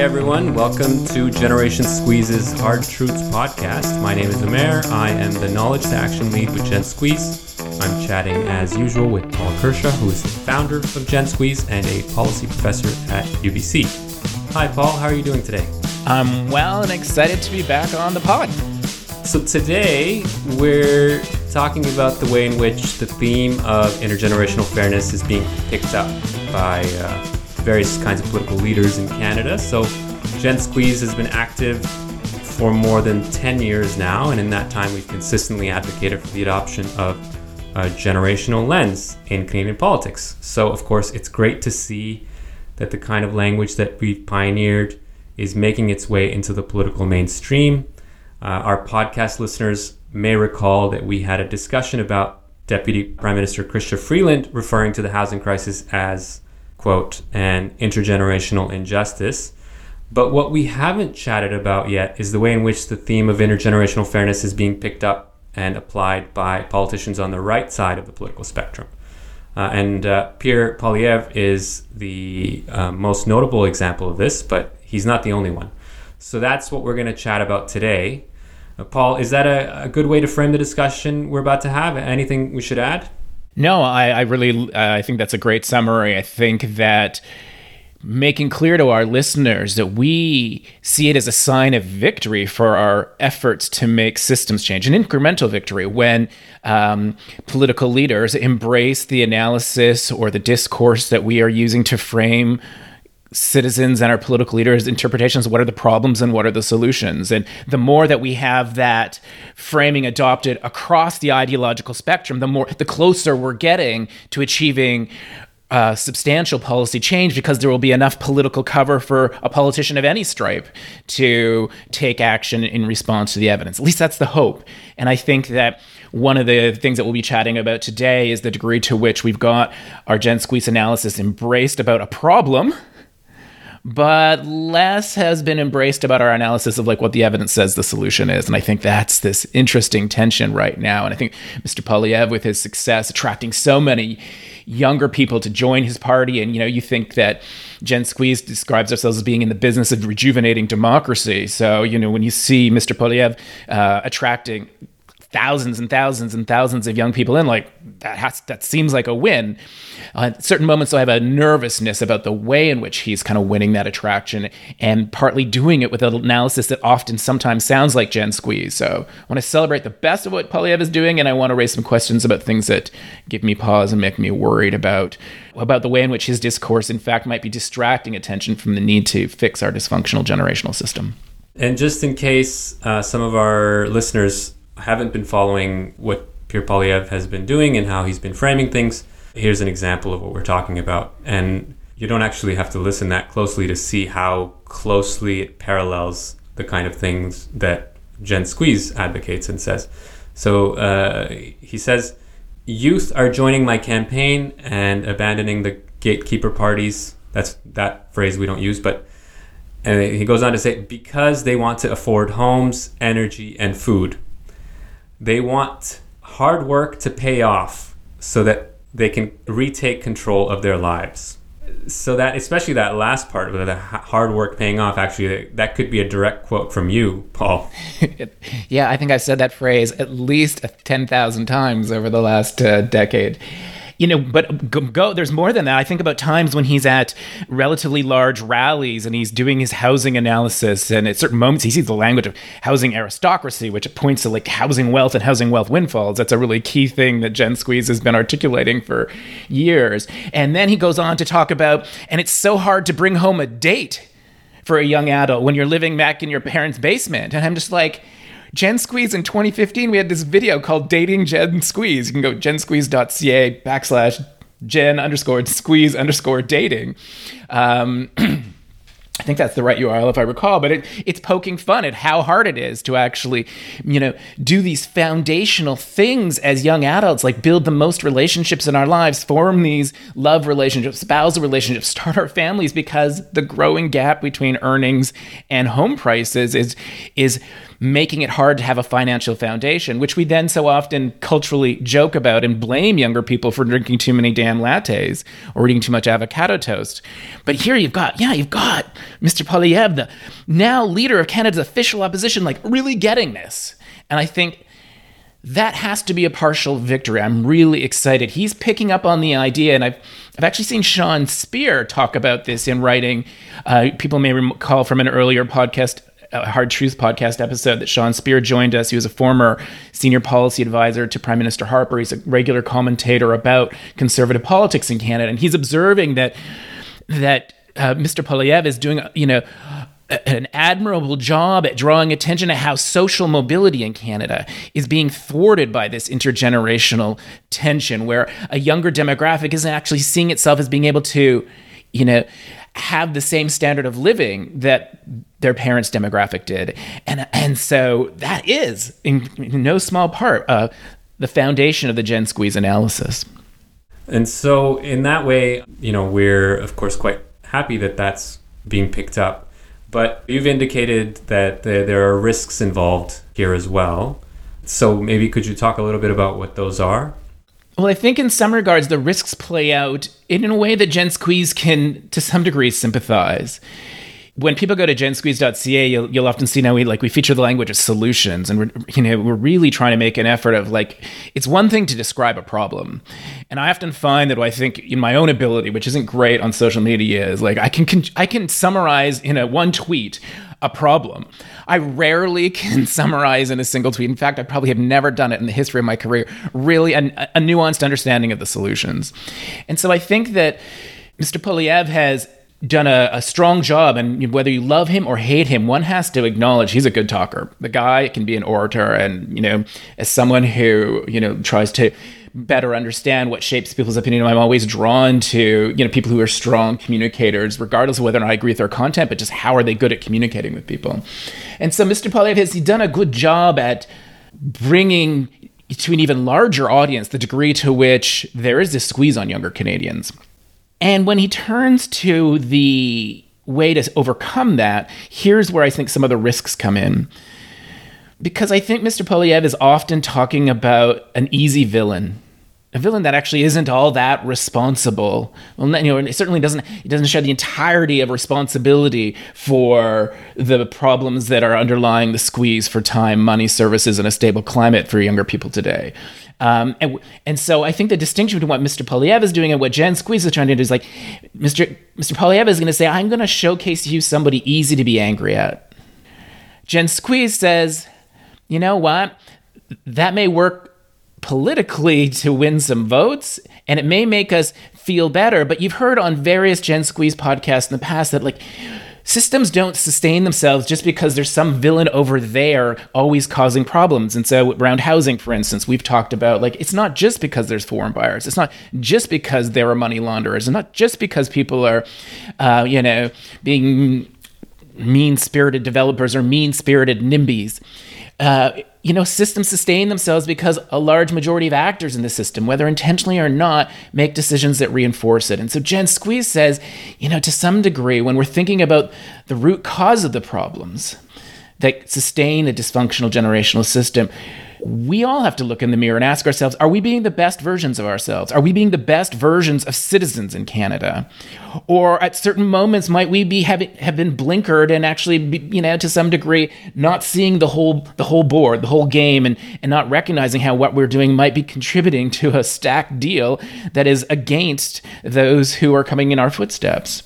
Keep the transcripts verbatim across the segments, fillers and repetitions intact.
everyone. Welcome to Generation Squeeze's Hard Truths podcast. My name is Amer. I am the Knowledge to Action Lead with Gen Squeeze. I'm chatting as usual with Paul Kershaw, who is the founder of Gen Squeeze and a policy professor at U B C. Hi, Paul. How are you doing today? I'm well and excited to be back on the pod. So today we're talking about the way in which the theme of intergenerational fairness is being picked up by uh, various kinds of political leaders in Canada. So Gen Squeeze has been active for more than ten years now, and in that time we've consistently advocated for the adoption of a generational lens in Canadian politics. So of course it's great to see that the kind of language that we've pioneered is making its way into the political mainstream. Uh, our podcast listeners may recall that we had a discussion about Deputy Prime Minister Chrystia Freeland referring to the housing crisis as, quote, an intergenerational injustice. But what we haven't chatted about yet is the way in which the theme of intergenerational fairness is being picked up and applied by politicians on the right side of the political spectrum. Uh, and uh, Pierre Poilievre is the uh, most notable example of this, but he's not the only one. So that's what we're going to chat about today. Uh, Paul, is that a, a good way to frame the discussion we're about to have? Anything we should add? No, I, I really uh, I think that's a great summary. I think that making clear to our listeners that we see it as a sign of victory for our efforts to make systems change, an incremental victory when um, political leaders embrace the analysis or the discourse that we are using to frame citizens and our political leaders' interpretations of what are the problems and what are the solutions. And the more that we have that framing adopted across the ideological spectrum, the more, the closer we're getting to achieving uh, substantial policy change, because there will be enough political cover for a politician of any stripe to take action in response to the evidence. At least that's the hope. And I think that one of the things that we'll be chatting about today is the degree to which we've got our Gen Squeeze analysis embraced about a problem, but less has been embraced about our analysis of like what the evidence says the solution is. And I think that's this interesting tension right now. And I think Mister Poilievre, with his success attracting so many younger people to join his party, and you know, you think that Gen Squeeze describes ourselves as being in the business of rejuvenating democracy. So, you know, when you see Mister Poilievre uh, attracting thousands and thousands and thousands of young people in, like that has, that seems like a win. Uh, at certain moments, I have a nervousness about the way in which he's kind of winning that attraction, and partly doing it with an analysis that often sometimes sounds like Gen Squeeze. So I want to celebrate the best of what Poilievre is doing, and I want to raise some questions about things that give me pause and make me worried about, about the way in which his discourse, in fact, might be distracting attention from the need to fix our dysfunctional generational system. And just in case uh, some of our listeners haven't been following what Pierre Poilievre has been doing and how he's been framing things, here's an example of what we're talking about. And you don't actually have to listen that closely to see how closely it parallels the kind of things that Gen Squeeze advocates and says. So uh, he says, youth are joining my campaign and abandoning the gatekeeper parties. That's that phrase we don't use, but and he goes on to say, because they want to afford homes, energy, and food. They want hard work to pay off so that they can retake control of their lives. So that, especially that last part, with the hard work paying off, actually, that could be a direct quote from you, Paul. Yeah, I think I've said that phrase at least ten thousand times over the last uh, decade. You know, but go, go, there's more than that. I think about times when he's at relatively large rallies and he's doing his housing analysis, and at certain moments he sees the language of housing aristocracy, which points to like housing wealth and housing wealth windfalls. That's a really key thing that Gen Squeeze has been articulating for years. And then he goes on to talk about, and it's so hard to bring home a date for a young adult when you're living back in your parents' basement. And I'm just like, Gen Squeeze in twenty fifteen, we had this video called Dating Gen Squeeze. You can go gensqueeze.ca backslash gen underscore squeeze underscore dating. Um, I think that's the right U R L if I recall, but it, it's poking fun at how hard it is to actually, you know, do these foundational things as young adults, like build the most relationships in our lives, form these love relationships, spousal relationships, start our families, because the growing gap between earnings and home prices is is making it hard to have a financial foundation, which we then so often culturally joke about and blame younger people for drinking too many damn lattes or eating too much avocado toast. But here you've got, yeah, you've got Mister Poilievre, the now leader of Canada's official opposition, like really getting this. And I think that has to be a partial victory. I'm really excited. He's picking up on the idea, and I've I've actually seen Sean Speer talk about this in writing. Uh, people may recall from an earlier podcast, a Hard Truth podcast episode, that Sean Speer joined us. He was a former senior policy advisor to Prime Minister Harper. He's a regular commentator about conservative politics in Canada, and he's observing that that uh, Mister Poilievre is doing, you know, an admirable job at drawing attention to how social mobility in Canada is being thwarted by this intergenerational tension, where a younger demographic isn't actually seeing itself as being able to, you know, have the same standard of living that their parents' demographic did. And and so that is, in, in no small part, uh, the foundation of the Gen Squeeze analysis. And so in that way, you know, we're, of course, quite happy that that's being picked up. But you've indicated that there are risks involved here as well. So maybe could you talk a little bit about what those are? Well, I think in some regards, the risks play out in a way that Gen Squeeze can, to some degree, sympathize. When people go to gen squeeze dot c a, you'll, you'll often see now we like we feature the language of solutions, and we're you know we're really trying to make an effort of like, it's one thing to describe a problem, and I often find that I think in my own ability, which isn't great on social media, is like I can, can I can summarize in a one tweet a problem. I rarely can summarize in a single tweet. In fact, I probably have never done it in the history of my career. Really, a, a nuanced understanding of the solutions, and so I think that Mister Poilievre has done a, a strong job, and whether you love him or hate him, one has to acknowledge he's a good talker. The guy can be an orator, and you know, as someone who you know tries to better understand what shapes people's opinion, I'm always drawn to you know people who are strong communicators, regardless of whether or not I agree with their content, but just how are they good at communicating with people. And so Mister Poilievre has he done a good job at bringing to an even larger audience the degree to which there is this squeeze on younger Canadians. And when he turns to the way to overcome that, here's where I think some of the risks come in. Because I think Mister Poilievre is often talking about an easy villain, a villain that actually isn't all that responsible. Well, you know, it certainly doesn't. It doesn't share the entirety of responsibility for the problems that are underlying the squeeze for time, money, services, and a stable climate for younger people today. Um, and and so I think the distinction between what Mister Poilievre is doing and what Gen Squeeze is trying to do is like, Mister Mister Poilievre is going to say, I'm going to showcase to you somebody easy to be angry at. Gen Squeeze says, you know what? That may work politically to win some votes, and it may make us feel better, but you've heard on various Gen Squeeze podcasts in the past that like, systems don't sustain themselves just because there's some villain over there always causing problems. And so around housing, for instance, we've talked about, like, it's not just because there's foreign buyers. It's not just because there are money launderers. It's not just because people are, uh, you know, being mean-spirited developers or mean-spirited NIMBYs. Uh, you know, systems sustain themselves because a large majority of actors in the system, whether intentionally or not, make decisions that reinforce it. And so Gen Squeeze says, you know, to some degree, when we're thinking about the root cause of the problems that sustain a dysfunctional generational system, we all have to look in the mirror and ask ourselves, are we being the best versions of ourselves? Are we being the best versions of citizens in Canada? Or at certain moments, might we be having have been blinkered and actually, be, you know, to some degree, not seeing the whole the whole board, the whole game, and, and not recognizing how what we're doing might be contributing to a stacked deal that is against those who are coming in our footsteps?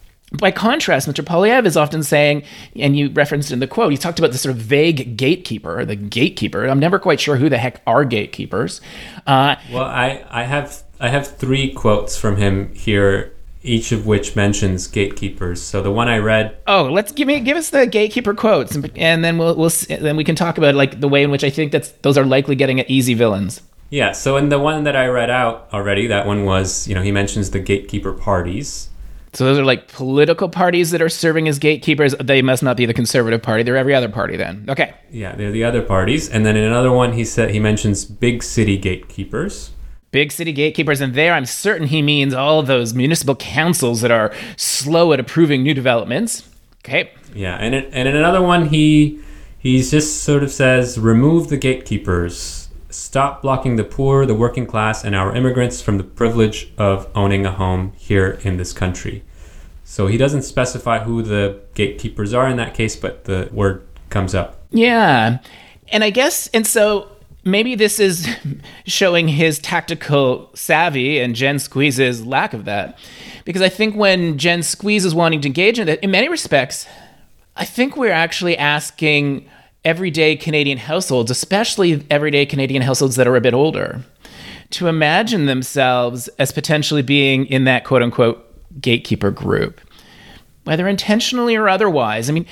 By contrast, Mister Poilievre is often saying, and you referenced in the quote, he talked about the sort of vague gatekeeper, the gatekeeper. I'm never quite sure who the heck are gatekeepers. Uh, well, I, I have I have three quotes from him here, each of which mentions gatekeepers. So the one I read. Oh, let's give me give us the gatekeeper quotes, and, and then we'll we'll then we can talk about like the way in which I think that's those are likely getting at easy villains. Yeah. So in the one that I read out already, that one was, you know, he mentions the gatekeeper parties. So those are like political parties that are serving as gatekeepers. They must not be the Conservative Party. They're every other party then. Okay. Yeah, they're the other parties. And then in another one, he said he mentions big city gatekeepers. Big city gatekeepers. And there, I'm certain he means all those municipal councils that are slow at approving new developments. Okay. Yeah. And, it, and in another one, he He just sort of says, remove the gatekeepers. Stop blocking the poor, the working class, and our immigrants from the privilege of owning a home here in this country. So he doesn't specify who the gatekeepers are in that case, but the word comes up. Yeah. And I guess, and so maybe this is showing his tactical savvy and Jen Squeeze's lack of that. Because I think when Jen Squeeze is wanting to engage in it, in many respects, I think we're actually asking everyday Canadian households, especially everyday Canadian households that are a bit older, to imagine themselves as potentially being in that quote-unquote gatekeeper group, whether intentionally or otherwise. I mean,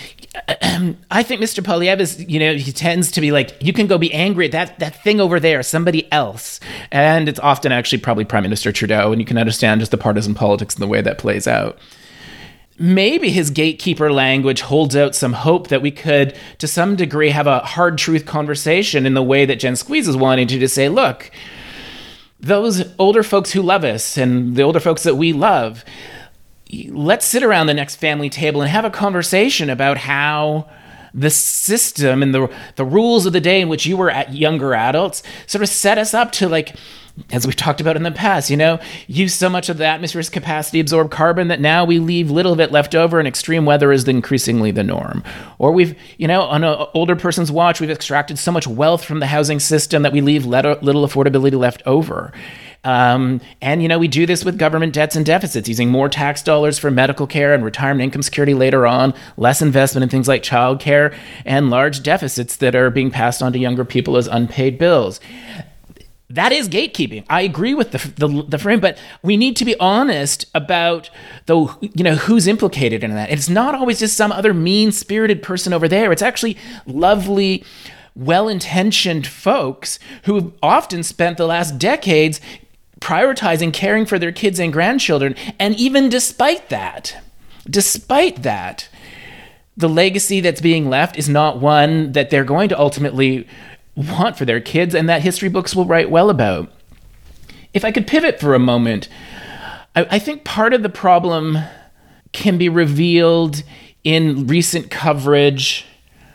I think Mister Poilievre is, you know, he tends to be like, you can go be angry at that, that thing over there, somebody else. And it's often actually probably Prime Minister Trudeau, and you can understand just the partisan politics and the way that plays out. Maybe his gatekeeper language holds out some hope that we could, to some degree, have a hard truth conversation in the way that Jen Squeeze is wanting to, to say, look, those older folks who love us and the older folks that we love, let's sit around the next family table and have a conversation about how the system and the the rules of the day in which you were at younger adults sort of set us up to, like, as we've talked about in the past, you know, use so much of the atmosphere's capacity to absorb carbon that now we leave little of it left over, and extreme weather is increasingly the norm. Or we've, you know, on an older person's watch, we've extracted so much wealth from the housing system that we leave little affordability left over. Um, and, you know, we do this with government debts and deficits, using more tax dollars for medical care and retirement income security later on, less investment in things like childcare, and large deficits that are being passed on to younger people as unpaid bills. That is gatekeeping. I agree with the, the the frame, but we need to be honest about the you know who's implicated in that. It's not always just some other mean-spirited person over there. It's actually lovely, well-intentioned folks who have often spent the last decades prioritizing caring for their kids and grandchildren. And even despite that, despite that, the legacy that's being left is not one that they're going to ultimately want for their kids, and that history books will write well about. If I could pivot for a moment, I, I think part of the problem can be revealed in recent coverage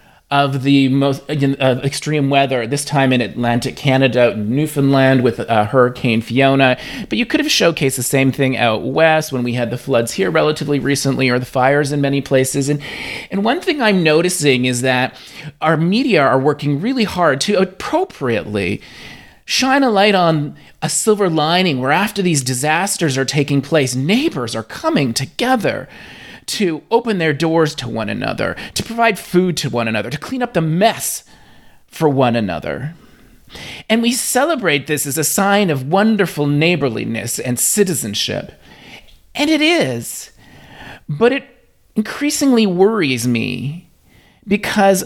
of the most uh, extreme weather, this time in Atlantic Canada, Newfoundland with uh, Hurricane Fiona. But you could have showcased the same thing out west when we had the floods here relatively recently, or the fires in many places. And, and one thing I'm noticing is that our media are working really hard to appropriately shine a light on a silver lining where, after these disasters are taking place, neighbors are coming together to open their doors to one another, to provide food to one another, to clean up the mess for one another. And we celebrate this as a sign of wonderful neighborliness and citizenship. And it is. But it increasingly worries me because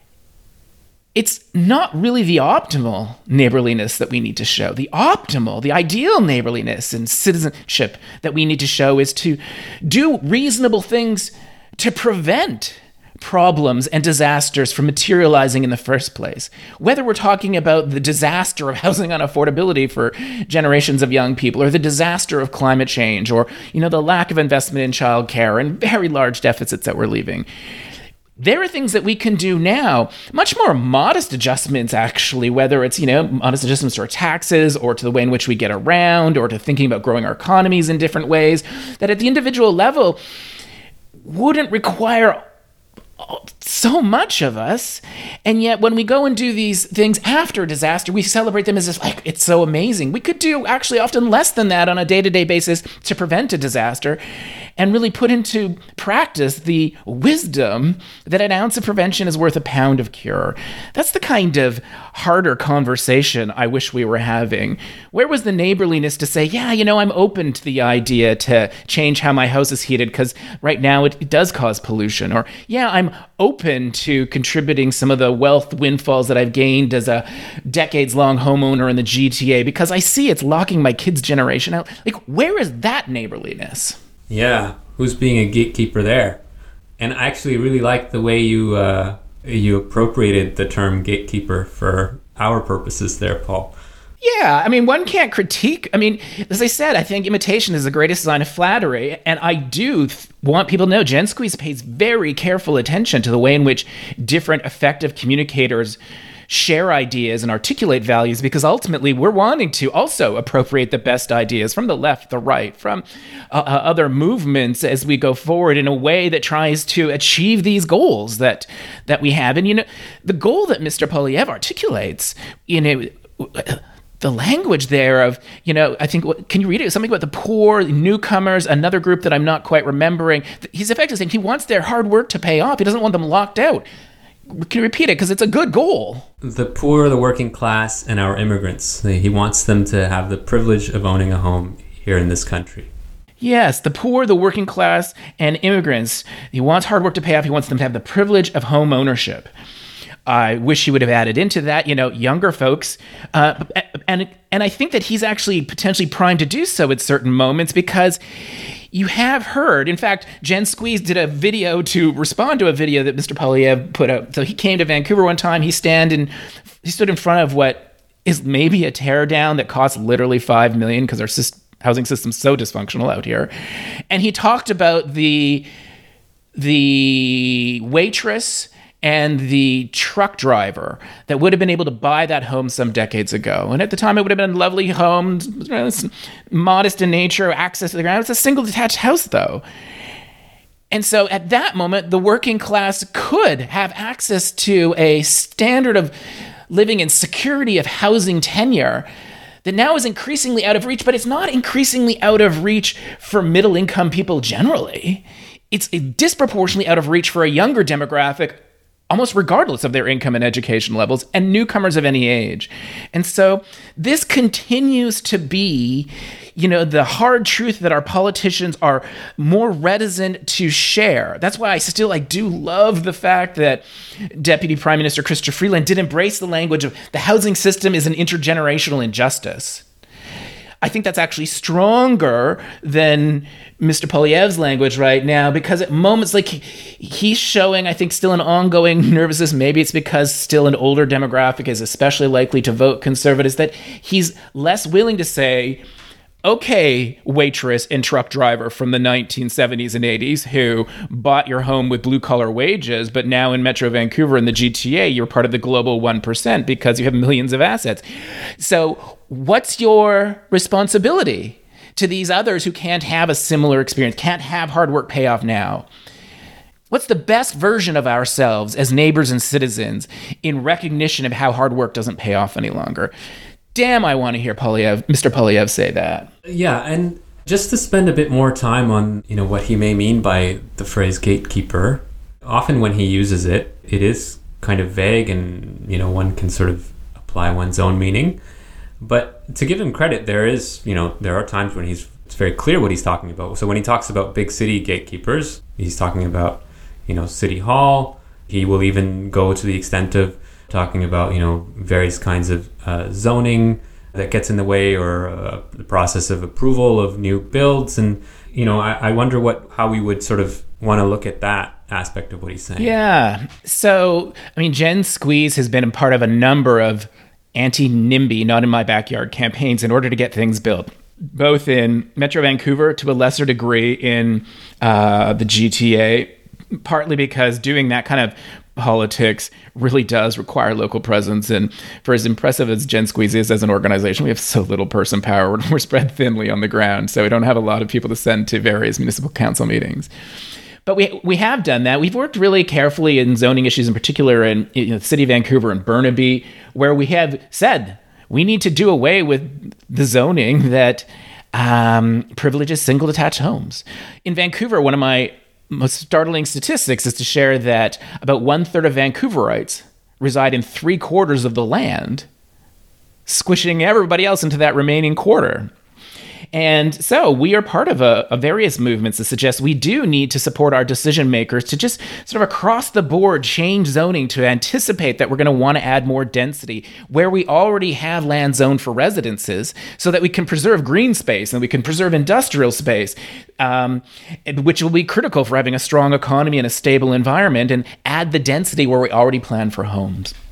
it's not really the optimal neighborliness that we need to show. The optimal, the ideal neighborliness and citizenship that we need to show is to do reasonable things to prevent problems and disasters from materializing in the first place. Whether we're talking about the disaster of housing unaffordability for generations of young people, or the disaster of climate change, or, you know, the lack of investment in childcare and very large deficits that we're leaving. There are things that we can do now, much more modest adjustments, actually, whether it's, you know, modest adjustments to our taxes, or to the way in which we get around, or to thinking about growing our economies in different ways, that at the individual level wouldn't require so much of us. And yet when we go and do these things after a disaster, we celebrate them as if, like, it's so amazing. We could do actually often less than that on a day-to-day basis to prevent a disaster, and really put into practice the wisdom that an ounce of prevention is worth a pound of cure. That's the kind of harder conversation I wish we were having. Where was the neighborliness to say, yeah, you know, I'm open to the idea to change how my house is heated because right now it, it does cause pollution. Or, yeah, I'm open to contributing some of the wealth windfalls that I've gained as a decades-long homeowner in the G T A because I see it's locking my kids' generation out. Like, where is that neighborliness? Yeah, who's being a gatekeeper there? And I actually really like the way you uh, you appropriated the term gatekeeper for our purposes there, Paul. Yeah, I mean, one can't critique. I mean, as I said, I think imitation is the greatest sign of flattery. And I do th- want people to know Gen Squeeze pays very careful attention to the way in which different effective communicators share ideas and articulate values, because ultimately we're wanting to also appropriate the best ideas from the left, the right, from uh, uh, other movements as we go forward in a way that tries to achieve these goals that that we have. And, you know, the goal that Mister Poilievre articulates, you know, the language there of, you know, I think, what, can you read it? Something about the poor, newcomers, another group that I'm not quite remembering. He's effectively saying he wants their hard work to pay off. He doesn't want them locked out. Can you repeat it? Because it's a good goal. The poor, the working class, and our immigrants. He wants them to have the privilege of owning a home here in this country. Yes, the poor, the working class, and immigrants. He wants hard work to pay off. He wants them to have the privilege of home ownership. I wish he would have added into that, you know, younger folks. Uh, and and I think that he's actually potentially primed to do so at certain moments, because you have heard, in fact, Gen Squeeze did a video to respond to a video that Mister Poilievre put out. So he came to Vancouver one time. He stand in, he stood in front of what is maybe a tear down that costs literally five million dollars, because our system, housing system's so dysfunctional out here. And he talked about the the waitress and the truck driver that would have been able to buy that home some decades ago. And at the time, it would have been a lovely home, modest in nature, access to the ground. It's a single detached house, though. And so at that moment, the working class could have access to a standard of living and security of housing tenure that now is increasingly out of reach, but it's not increasingly out of reach for middle-income people generally. It's disproportionately out of reach for a younger demographic, almost regardless of their income and education levels, and newcomers of any age. And so this continues to be, you know, the hard truth that our politicians are more reticent to share. That's why I still, I do love the fact that Deputy Prime Minister Chrystia Freeland did embrace the language of the housing system is an intergenerational injustice. I think that's actually stronger than Mister Poilievre's language right now, because at moments like he's showing, I think, still an ongoing nervousness. Maybe it's because still an older demographic is especially likely to vote conservatives, that he's less willing to say, okay, waitress and truck driver from the nineteen seventies and eighties who bought your home with blue-collar wages, but now in Metro Vancouver and the G T A, you're part of the global one percent because you have millions of assets. So what's your responsibility to these others who can't have a similar experience, can't have hard work pay off now? What's the best version of ourselves as neighbors and citizens in recognition of how hard work doesn't pay off any longer? Damn, I want to hear Poilievre, Mister Poilievre say that. Yeah, and just to spend a bit more time on, you know, what he may mean by the phrase gatekeeper. Often when he uses it, it is kind of vague, and, you know, one can sort of apply one's own meaning. But to give him credit, there is, you know, there are times when he's, it's very clear what he's talking about. So when he talks about big city gatekeepers, he's talking about, you know, City Hall. He will even go to the extent of talking about, you know, various kinds of uh, zoning that gets in the way, or uh, the process of approval of new builds. And, you know, I, I wonder what how we would sort of want to look at that aspect of what he's saying. Yeah. So, I mean, Gen Squeeze has been a part of a number of anti-NIMBY, not in my backyard campaigns in order to get things built, both in Metro Vancouver, to a lesser degree in uh, the G T A, partly because doing that kind of politics really does require local presence. And for as impressive as Gen Squeeze is as an organization, we have so little person power. We're spread thinly on the ground, so we don't have a lot of people to send to various municipal council meetings. But we we have done that. We've worked really carefully in zoning issues, in particular in, you know, the city of Vancouver and Burnaby, where we have said we need to do away with the zoning that um, privileges single detached homes. In Vancouver, one of my most startling statistics is to share that about one third of Vancouverites reside in three quarters of the land, squishing everybody else into that remaining quarter. And so we are part of a, a various movements that suggest we do need to support our decision makers to just sort of across the board change zoning to anticipate that we're going to want to add more density where we already have land zoned for residences, so that we can preserve green space and we can preserve industrial space, um, which will be critical for having a strong economy and a stable environment, and add the density where we already plan for homes.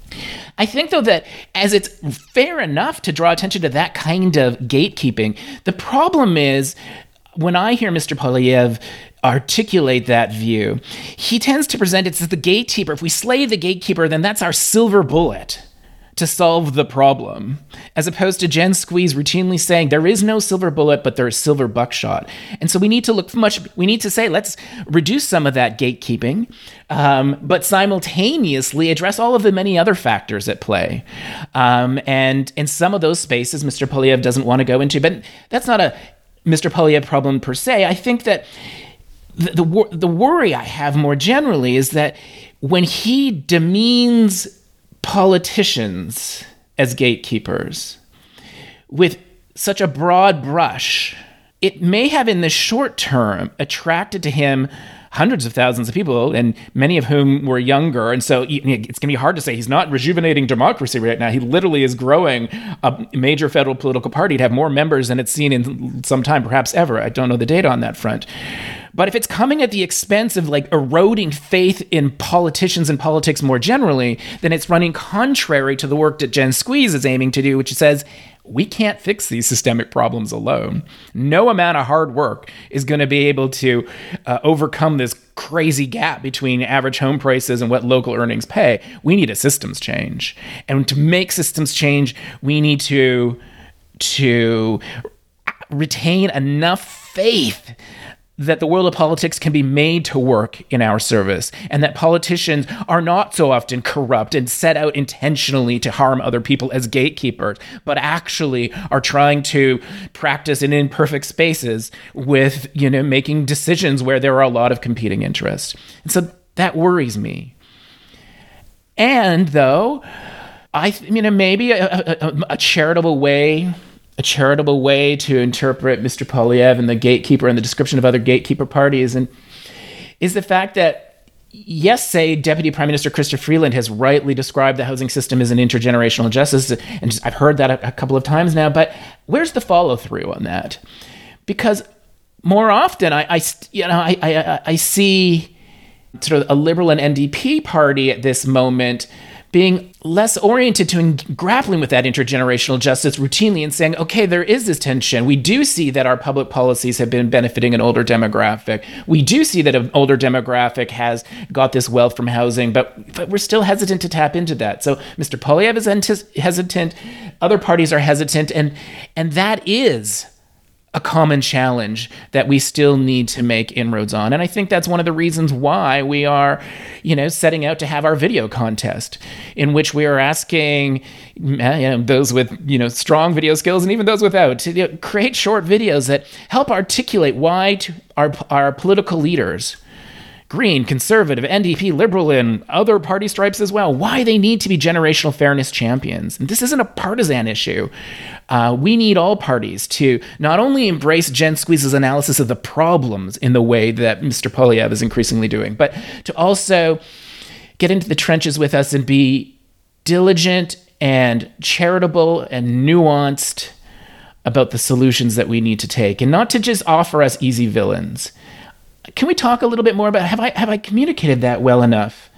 I think, though, that as it's fair enough to draw attention to that kind of gatekeeping, the problem is when I hear Mister Poilievre articulate that view, he tends to present it as the gatekeeper. If we slay the gatekeeper, then that's our silver bullet to solve the problem, as opposed to Jen Squeeze routinely saying there is no silver bullet, but there is silver buckshot. And so we need to look much, we need to say, let's reduce some of that gatekeeping, um, but simultaneously address all of the many other factors at play. Um, and in some of those spaces, Mister Poilievre doesn't want to go into, but that's not a Mister Poilievre problem per se. I think that the, the, the worry I have more generally is that when he demeans politicians as gatekeepers with such a broad brush, it may have in the short term attracted to him hundreds of thousands of people, and many of whom were younger. And so it's going to be hard to say he's not rejuvenating democracy right now. He literally is growing a major federal political party to have more members than it's seen in some time, perhaps ever. I don't know the data on that front. But if it's coming at the expense of like eroding faith in politicians and politics more generally, then it's running contrary to the work that Jen Squeeze is aiming to do, which says we can't fix these systemic problems alone. No amount of hard work is going to be able to uh, overcome this crazy gap between average home prices and what local earnings pay. We need a systems change. And to make systems change, we need to, to retain enough faith that the world of politics can be made to work in our service, and that politicians are not so often corrupt and set out intentionally to harm other people as gatekeepers, but actually are trying to practice in imperfect spaces with, you know, making decisions where there are a lot of competing interests. And so that worries me. And though, I, you know, maybe a, a, a charitable way A charitable way to interpret Mister Poilievre and the gatekeeper and the description of other gatekeeper parties, and is the fact that, yes, say Deputy Prime Minister Chrystia Freeland has rightly described the housing system as an intergenerational injustice, and just, I've heard that a, a couple of times now, but where's the follow through on that? Because more often, I, I you know, I, I, I see sort of a Liberal and N D P party at this moment being less oriented to grappling with that intergenerational justice routinely and saying, okay, there is this tension. We do see that our public policies have been benefiting an older demographic. We do see that an older demographic has got this wealth from housing, but, but we're still hesitant to tap into that. So Mister Poilievre is antis- hesitant, other parties are hesitant, and and that is a common challenge that we still need to make inroads on. And I think that's one of the reasons why we are, you know, setting out to have our video contest, in which we are asking, you know, those with, you know, strong video skills and even those without to, you know, create short videos that help articulate why to our, our political leaders, Green, Conservative, N D P, Liberal, and other party stripes as well, why they need to be generational fairness champions. And this isn't a partisan issue. Uh, we need all parties to not only embrace Jen Squeeze's analysis of the problems in the way that Mister Poilievre is increasingly doing, but to also get into the trenches with us and be diligent and charitable and nuanced about the solutions that we need to take, and not to just offer us easy villains. Can we talk a little bit more about, have I have I communicated that well enough?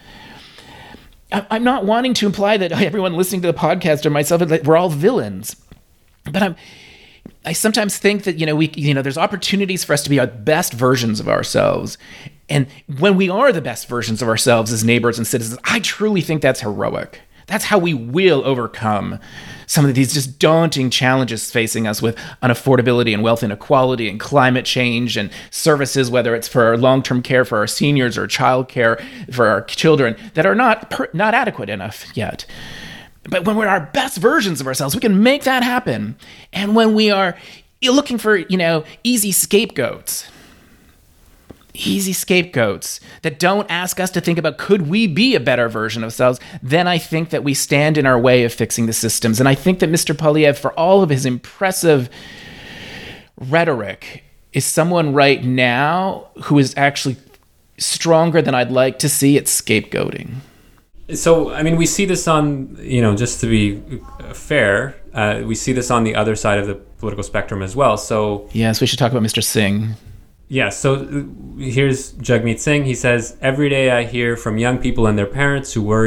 I'm not wanting to imply that everyone listening to the podcast or myself, that we're all villains. But I'm, I sometimes think that, you know, we, you know, there's opportunities for us to be our best versions of ourselves. And when we are the best versions of ourselves as neighbors and citizens, I truly think that's heroic. That's how we will overcome some of these just daunting challenges facing us with unaffordability and wealth inequality and climate change and services, whether it's for long-term care for our seniors or child care for our children, that are not per- not adequate enough yet. But when we're our best versions of ourselves, we can make that happen. And when we are looking for, you know, easy scapegoats, easy scapegoats that don't ask us to think about, could we be a better version of ourselves, then I think that we stand in our way of fixing the systems. And I think that Mister Poilievre, for all of his impressive rhetoric, is someone right now who is actually stronger than I'd like to see at scapegoating. So, I mean, we see this on, you know, just to be fair, uh, we see this on the other side of the political spectrum as well. So, yes, we should talk about Mister Singh. Yeah, so here's Jagmeet Singh. He says, every day I hear from young people and their parents who worry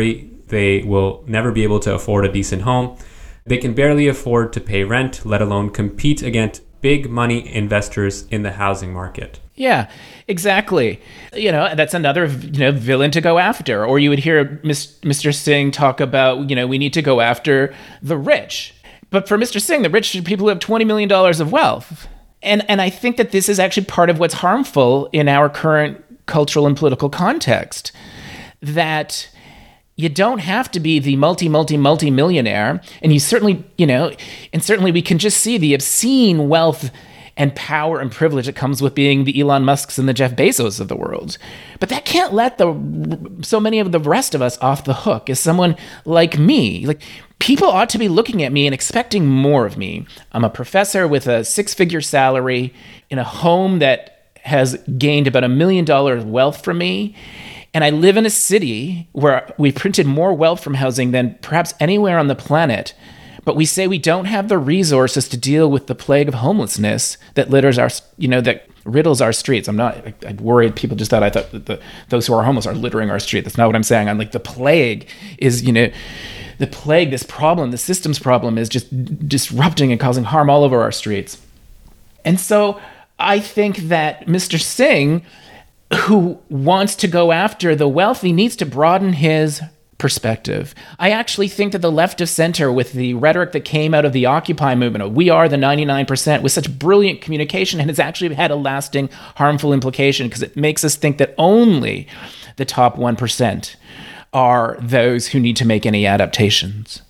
they will never be able to afford a decent home. They can barely afford to pay rent, let alone compete against big money investors in the housing market. Yeah, exactly. You know, that's another, you know, villain to go after. Or you would hear Mister Singh talk about, you know, we need to go after the rich. But for Mister Singh, the rich are people who have twenty million dollars of wealth. And and I think that this is actually part of what's harmful in our current cultural and political context, that you don't have to be the multi, multi, multi-millionaire. And you certainly, you know, and certainly we can just see the obscene wealth and power and privilege that comes with being the Elon Musks and the Jeff Bezos of the world. But that can't let the so many of the rest of us off the hook as someone like me. Like, people ought to be looking at me and expecting more of me. I'm a professor with a six-figure salary in a home that has gained about a million dollars wealth from me. And I live in a city where we printed more wealth from housing than perhaps anywhere on the planet. But we say we don't have the resources to deal with the plague of homelessness that litters our, you know, that riddles our streets. I'm not, I, I worried people just thought I thought that the, those who are homeless are littering our street. That's not what I'm saying. I'm like, the plague is, you know, the plague, this problem, the systems problem is just disrupting and causing harm all over our streets. And so I think that Mister Singh, who wants to go after the wealthy, needs to broaden his perspective. I actually think that the left of center, with the rhetoric that came out of the Occupy movement of "we are the ninety-nine percent," with such brilliant communication, and has actually had a lasting harmful implication, because it makes us think that only the top one percent are those who need to make any adaptations.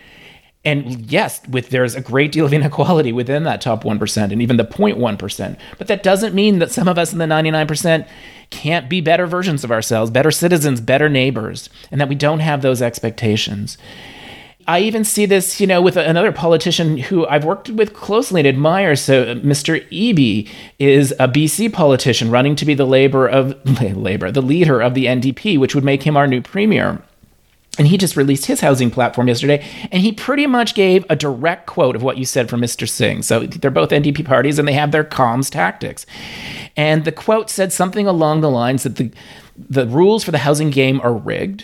And yes, with there's a great deal of inequality within that top one percent and even the zero point one percent. But that doesn't mean that some of us in the ninety-nine percent can't be better versions of ourselves, better citizens, better neighbors, and that we don't have those expectations. I even see this, you know, with another politician who I've worked with closely and admire. So Mister Eby is a B C politician running to be the labor of labor, the leader of the N D P, which would make him our new premier. And he just released his housing platform yesterday, and he pretty much gave a direct quote of what you said from Mister Singh. So they're both N D P parties, and they have their comms tactics. And the quote said something along the lines that the the rules for the housing game are rigged.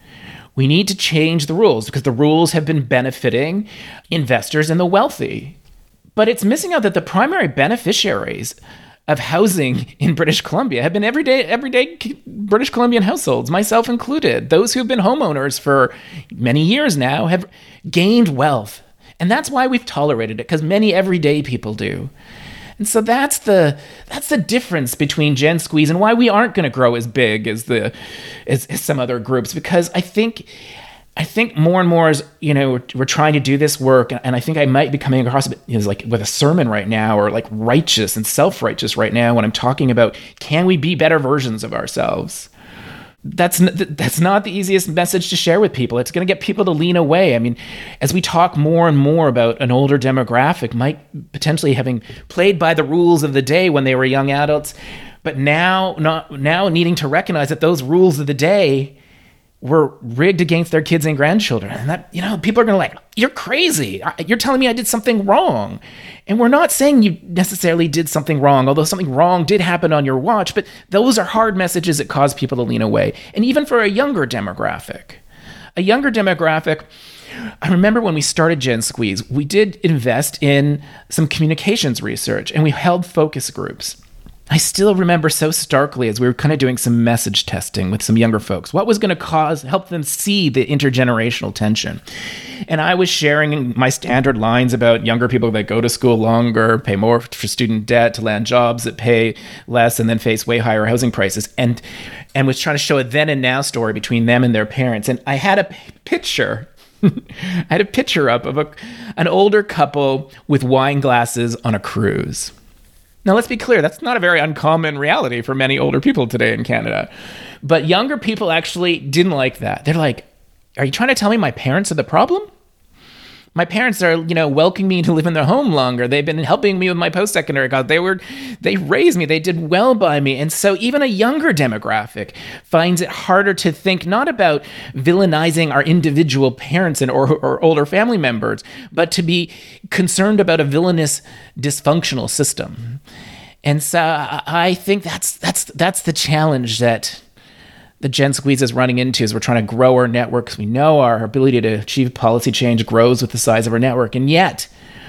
We need to change the rules because the rules have been benefiting investors and the wealthy. But it's missing out that the primary beneficiaries of housing in British Columbia have been everyday, everyday British Columbian households, myself included. Those who've been homeowners for many years now have gained wealth. And that's why we've tolerated it, because many everyday people do. And so that's the that's the difference between Gen Squeeze and why we aren't going to grow as big as the as, as some other groups. Because I think I think more and more as, you know, we're, we're trying to do this work, and I think I might be coming across it, you know, like with a sermon right now, or like righteous and self-righteous right now when I'm talking about, can we be better versions of ourselves? That's that's not the easiest message to share with people. It's going to get people to lean away. I mean, as we talk more and more about an older demographic, might potentially having played by the rules of the day when they were young adults, but now not now needing to recognize that those rules of the day were rigged against their kids and grandchildren. And that, you know, people are going to like, you're crazy. You're telling me I did something wrong. And we're not saying you necessarily did something wrong, although something wrong did happen on your watch, but those are hard messages that cause people to lean away. And even for a younger demographic, a younger demographic, I remember when we started Gen Squeeze, we did invest in some communications research, and we held focus groups. I still remember so starkly as we were kind of doing some message testing with some younger folks, what was going to cause, help them see the intergenerational tension. And I was sharing my standard lines about younger people that go to school longer, pay more for student debt, to land jobs that pay less, and then face way higher housing prices. And, and was trying to show a then and now story between them and their parents. And I had a picture I had a picture up of a, an older couple with wine glasses on a cruise. Now, let's be clear, that's not a very uncommon reality for many older people today in Canada. But younger people actually didn't like that. They're like, are you trying to tell me my parents are the problem? My parents are, you know, welcoming me to live in their home longer. They've been helping me with my post-secondary college. They were, they raised me. They did well by me. And so even a younger demographic finds it harder to think not about villainizing our individual parents and or, or older family members, but to be concerned about a villainous, dysfunctional system. And so I think that's that's that's the challenge that that Gen Squeeze is running into is we're trying to grow our networks. We know our ability to achieve policy change grows with the size of our network. And yet,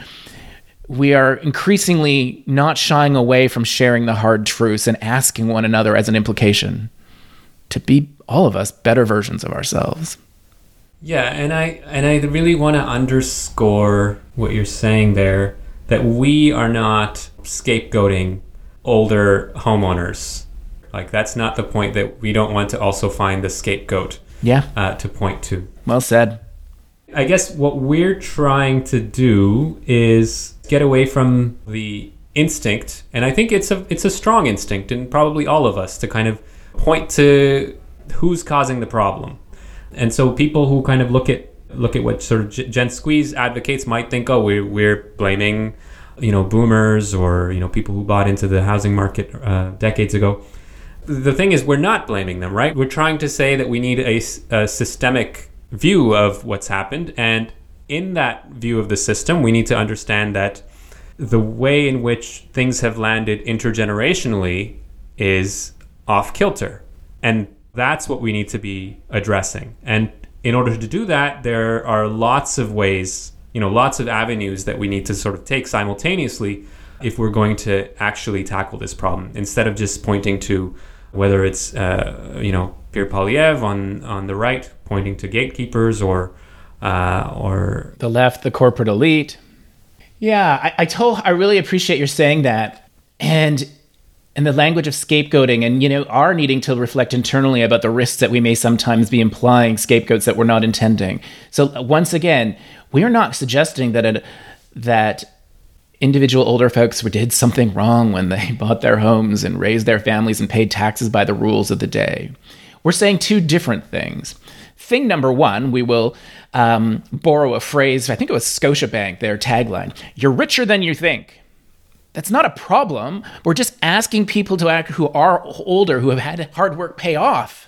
we are increasingly not shying away from sharing the hard truths and asking one another as an implication to be, all of us, better versions of ourselves. Yeah, and I and I really want to underscore what you're saying there, that we are not scapegoating older homeowners. Like, that's not the point, that we don't want to also find the scapegoat Yeah. uh, to point to. Well said. I guess what we're trying to do is get away from the instinct, and I think it's a it's a strong instinct in probably all of us, to kind of point to who's causing the problem. And so people who kind of look at look at what sort of Gen Squeeze advocates might think, oh, we're, we're blaming, you know, boomers, or, you know, people who bought into the housing market uh, decades ago. The thing is, we're not blaming them, right? We're trying to say that we need a, a systemic view of what's happened. And in that view of the system, we need to understand that the way in which things have landed intergenerationally is off kilter. And that's what we need to be addressing. And in order to do that, there are lots of ways, you know, lots of avenues that we need to sort of take simultaneously if we're going to actually tackle this problem, instead of just pointing to whether it's, uh, you know, Pierre Poilievre on, on the right, pointing to gatekeepers, or uh, or the left, the corporate elite. Yeah, I, I told I really appreciate your saying that, and and the language of scapegoating, and, you know, our needing to reflect internally about the risks that we may sometimes be implying scapegoats that we're not intending. So once again, we are not suggesting that it, that individual older folks did something wrong when they bought their homes and raised their families and paid taxes by the rules of the day. We're saying two different things. Thing number one, we will um, borrow a phrase, I think it was Scotiabank, their tagline, "You're richer than you think." That's not a problem. We're just asking people to act who are older, who have had hard work pay off.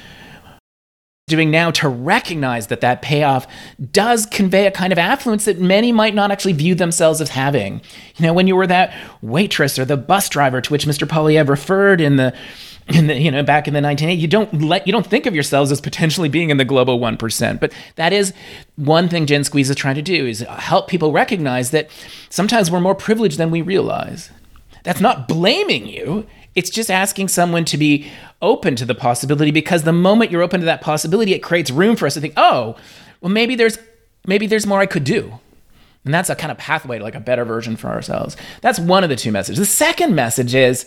Doing now to recognize that that payoff does convey a kind of affluence that many might not actually view themselves as having. You know, when you were that waitress or the bus driver to which Mister Poilievre referred in the, in the you know, back in the nineteen eighties, you don't let you don't think of yourselves as potentially being in the global one percent. But that is one thing Gen Squeeze is trying to do, is help people recognize that sometimes we're more privileged than we realize. That's not blaming you. It's just asking someone to be open to the possibility, because the moment you're open to that possibility, it creates room for us to think, oh, well, maybe there's maybe there's more I could do. And that's a kind of pathway to like a better version for ourselves. That's one of the two messages. The second message is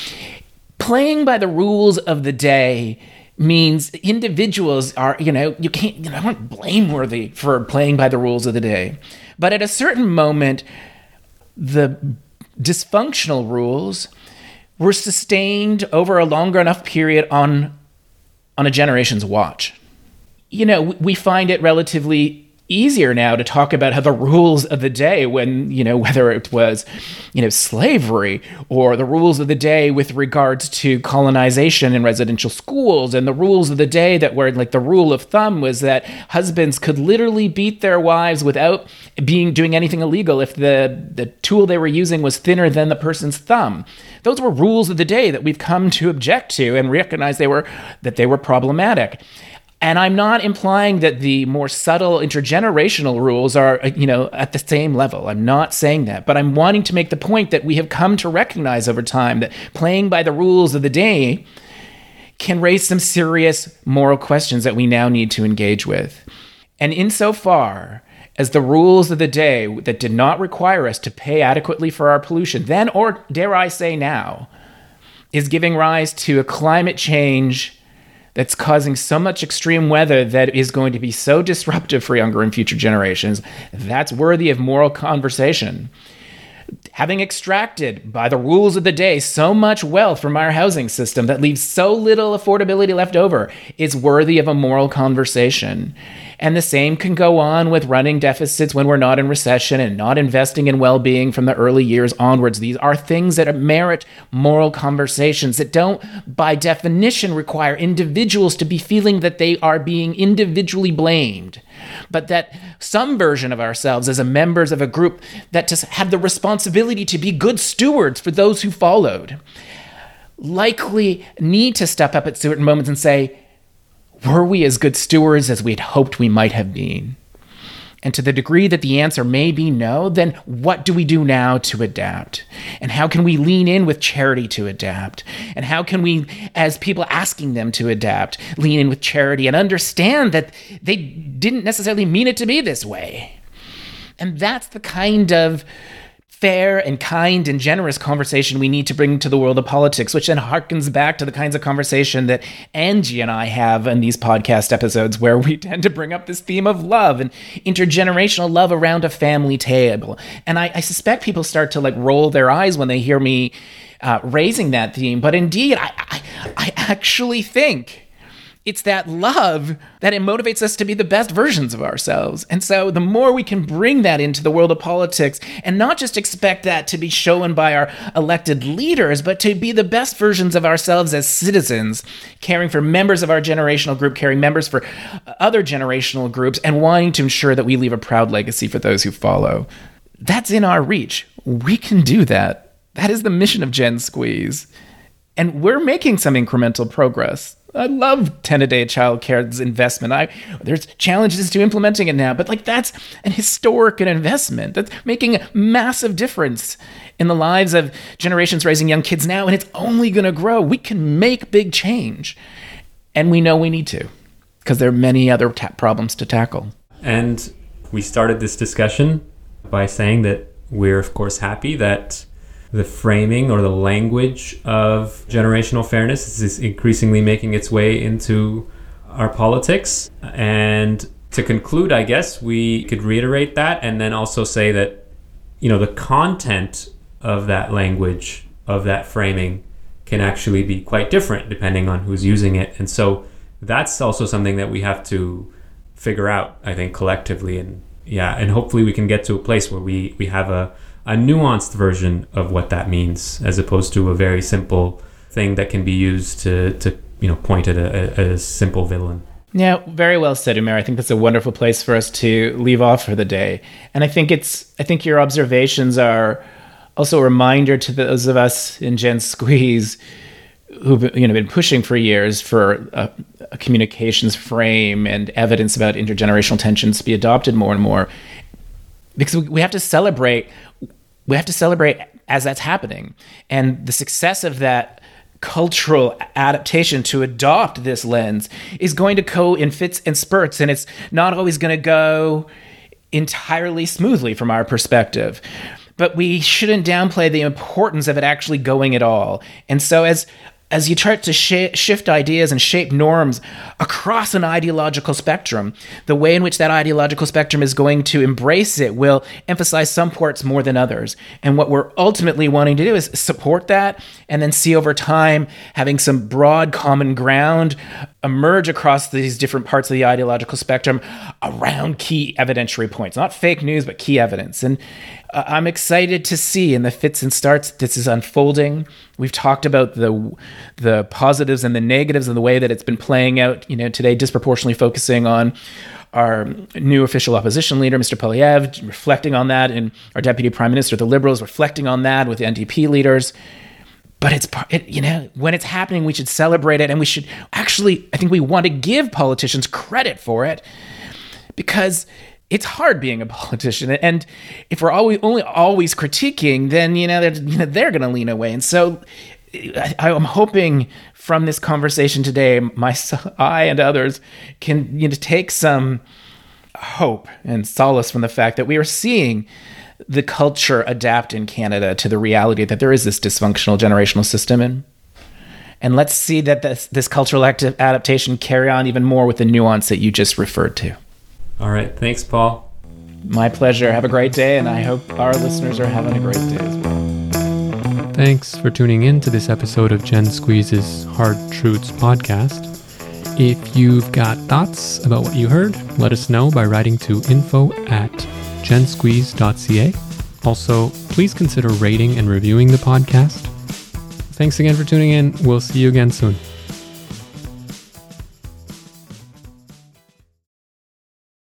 playing by the rules of the day means individuals are, you know, you can't, you know, aren't blameworthy for playing by the rules of the day. But at a certain moment, the dysfunctional rules were sustained over a longer enough period on on a generation's watch. You know, we find it relatively easier now to talk about how the rules of the day, when, you know, whether it was, you know, slavery, or the rules of the day with regards to colonization in residential schools, and the rules of the day that were like the rule of thumb was that husbands could literally beat their wives without being doing anything illegal if the, the tool they were using was thinner than the person's thumb. Those were rules of the day that we've come to object to and recognize they were that they were problematic. And I'm not implying that the more subtle intergenerational rules are, you know, at the same level. I'm not saying that. But I'm wanting to make the point that we have come to recognize over time that playing by the rules of the day can raise some serious moral questions that we now need to engage with. And insofar as the rules of the day that did not require us to pay adequately for our pollution, then, or dare I say now, is giving rise to a climate change that's causing so much extreme weather that is going to be so disruptive for younger and future generations, that's worthy of moral conversation. Having extracted, by the rules of the day, so much wealth from our housing system that leaves so little affordability left over, is worthy of a moral conversation. And the same can go on with running deficits when we're not in recession and not investing in well-being from the early years onwards. These are things that merit moral conversations that don't, by definition, require individuals to be feeling that they are being individually blamed, but that some version of ourselves as a members of a group that just have the responsibility to be good stewards for those who followed likely need to step up at certain moments and say, Were we as good stewards as we'd hoped we might have been? And to the degree that the answer may be no, then what do we do now to adapt? And how can we lean in with charity to adapt? And how can we, as people asking them to adapt, lean in with charity and understand that they didn't necessarily mean it to be this way? And that's the kind of fair and kind and generous conversation we need to bring to the world of politics, which then harkens back to the kinds of conversation that Angie and I have in these podcast episodes, where we tend to bring up this theme of love and intergenerational love around a family table. And I, I suspect people start to like roll their eyes when they hear me uh, raising that theme. But indeed, I, I, I actually think it's that love that it motivates us to be the best versions of ourselves. And so the more we can bring that into the world of politics and not just expect that to be shown by our elected leaders, but to be the best versions of ourselves as citizens, caring for members of our generational group, caring members for other generational groups, and wanting to ensure that we leave a proud legacy for those who follow. That's in our reach. We can do that. That is the mission of Gen Squeeze. And we're making some incremental progress. I love ten-a-day childcare's investment. I there's challenges to implementing it now, but like that's an historic investment that's making a massive difference in the lives of generations raising young kids now, and it's only going to grow. We can make big change, and we know we need to, because there are many other ta- problems to tackle. And we started this discussion by saying that we're, of course, happy that the framing or the language of generational fairness is increasingly making its way into our politics. And to conclude, I guess we could reiterate that and then also say that, you know, the content of that language, of that framing, can actually be quite different depending on who's using it. And so that's also something that we have to figure out, I think, collectively. And yeah, and hopefully we can get to a place where we, we have a a nuanced version of what that means, as opposed to a very simple thing that can be used to, to you know, point at a, a, a simple villain. Yeah, very well said, Umair. I think that's a wonderful place for us to leave off for the day. And I think it's, I think your observations are also a reminder to those of us in Gen Squeeze who've you know been pushing for years for a, a communications frame and evidence about intergenerational tensions to be adopted more and more, because we have to celebrate. We have to celebrate as that's happening. And the success of that cultural adaptation to adopt this lens is going to go in fits and spurts, and it's not always going to go entirely smoothly from our perspective. But we shouldn't downplay the importance of it actually going at all. And so as As you try to sh- shift ideas and shape norms across an ideological spectrum, the way in which that ideological spectrum is going to embrace it will emphasize some parts more than others. And what we're ultimately wanting to do is support that and then see over time having some broad common ground emerge across these different parts of the ideological spectrum around key evidentiary points. Not fake news, but key evidence. And uh, I'm excited to see in the fits and starts this is unfolding. We've talked about the the positives and the negatives and the way that it's been playing out, you know, today, disproportionately focusing on our new official opposition leader, Mister Poilievre, reflecting on that, and our deputy prime minister, the Liberals, reflecting on that with the N D P leaders. But it's, it, you know, when it's happening, we should celebrate it, and we should actually, I think we want to give politicians credit for it, because it's hard being a politician. And if we're always, only always critiquing, then, you know, they're, you know, they're going to lean away. And so I, I'm hoping from this conversation today, my I and others can, you know, take some hope and solace from the fact that we are seeing the culture adapt in Canada to the reality that there is this dysfunctional generational system. And, and let's see that this, this cultural active adaptation carry on even more with the nuance that you just referred to. All right. Thanks, Paul. My pleasure. Have a great day, and I hope our listeners are having a great day as well. Thanks for tuning in to this episode of Gen Squeeze's Hard Truths podcast. If you've got thoughts about what you heard, let us know by writing to info at gensqueeze dot c a. Also, please consider rating and reviewing the podcast. Thanks again for tuning in. We'll see you again soon.